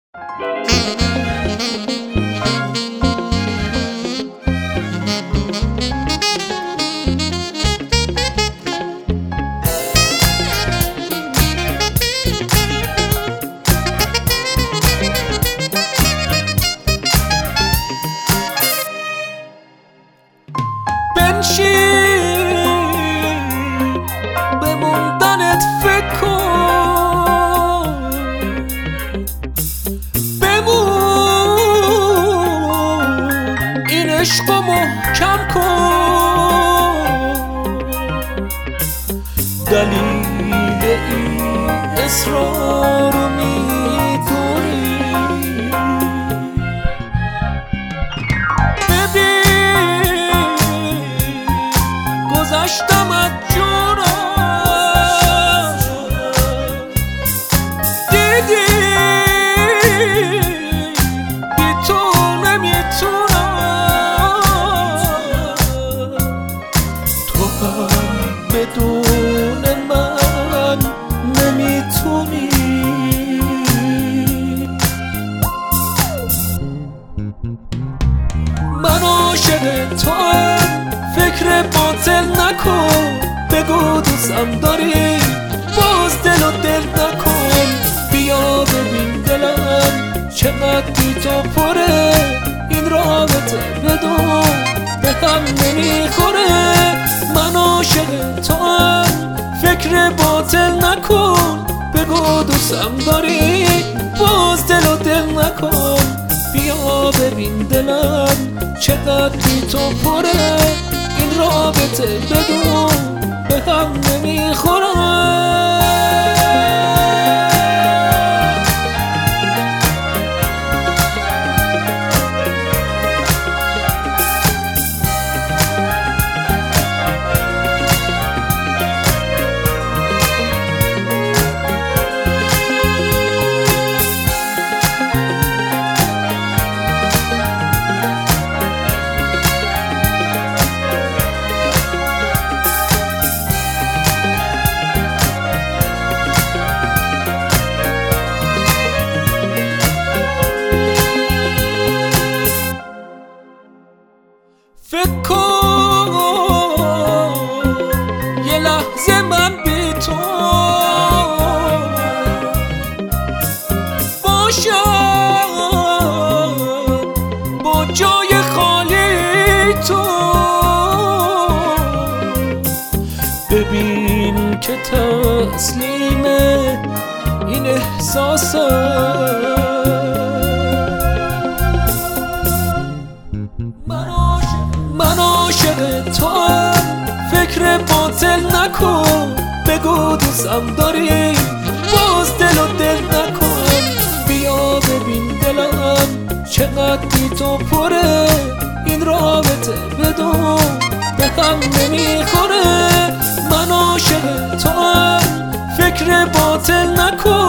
به موندنت فکر کن، بمون این عشقو محکم کن. دلیل این اصرارو میدونی، گذشتم از جونم، دیدی بی تو نمیتونم، تو هم بدون من نمیتونی. من عاشق تو هم، فکر باطل نکن، بگو دوستم داری، باز دل و دل نکن. بیا ببین دلم چقدر بی تو پره، این رابطه بدون به هم نمیخوره. من عاشق تو هم، فکر باطل نکن، بگو دوستم داری، باز دل و دل نکن. بیا ببین دلم چقدر بی تو پره، این رابطه بدون به هم نمیخوره. فکر کن یه لحظه من بی تو باشم، با جای خالی تو. ببین که تسلیم این احساسم، من عاشق تو هم، فکر باطل نکن، بگو دوستم داری، باز دل و دل نکن. بیا ببین دلم چقدر بی تو پره، این رابطه بدون به هم نمیخوره. من عاشق تو هم، فکر باطل نکن،